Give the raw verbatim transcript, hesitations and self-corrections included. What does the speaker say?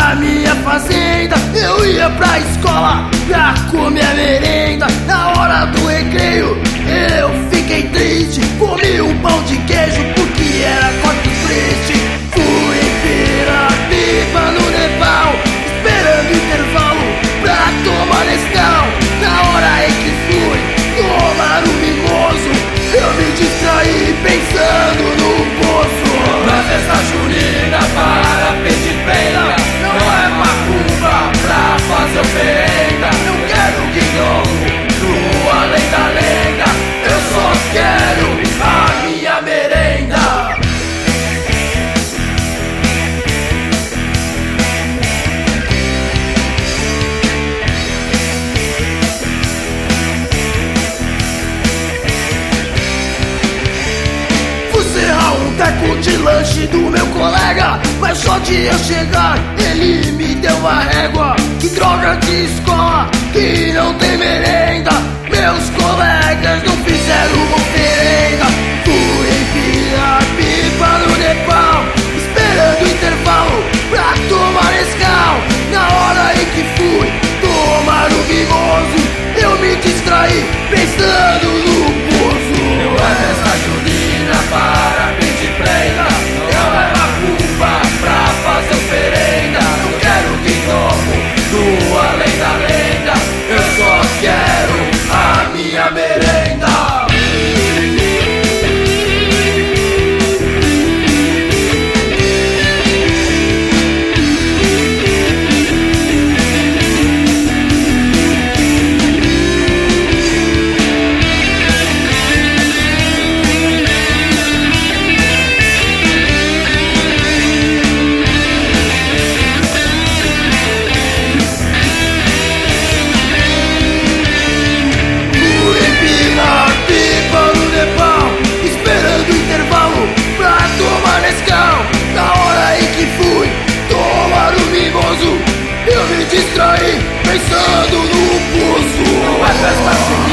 na minha fazenda. Eu ia pra escola pra comer a merenda. Na hora do recreio eu fiquei triste. Comi um pão de queijo porque era corte triste. Fui empilhar pipa no Nepal, esperando o intervalo pra tomar Nescau. Na hora em que fui tomar um mimoso, eu me distraí pensando no poço. Na festa junina para pedir prenda, não é macumba pra fazer oferenda. Eu quero guinhoco No além da lenda, eu só quero a minha merenda. Fui serrar um teco de lanche do meu colega, mas só de eu chegar ele me deu uma régua. Que droga de escola que não tem merenda, meus colegas não fizeram uma oferenda. Fui empilhar pipa no Nepal, esperando o intervalo pra tomar Nescau. Na hora em que fui tomar o mimoso, eu me distraí pensando no poço. não é festa junina para pedir prenda, não é macumba pra fazer oferenda. Eu quero guinhoco No além da lenda, eu só quero a minha merenda. Eu me distraí pensando no poço. não é festa junina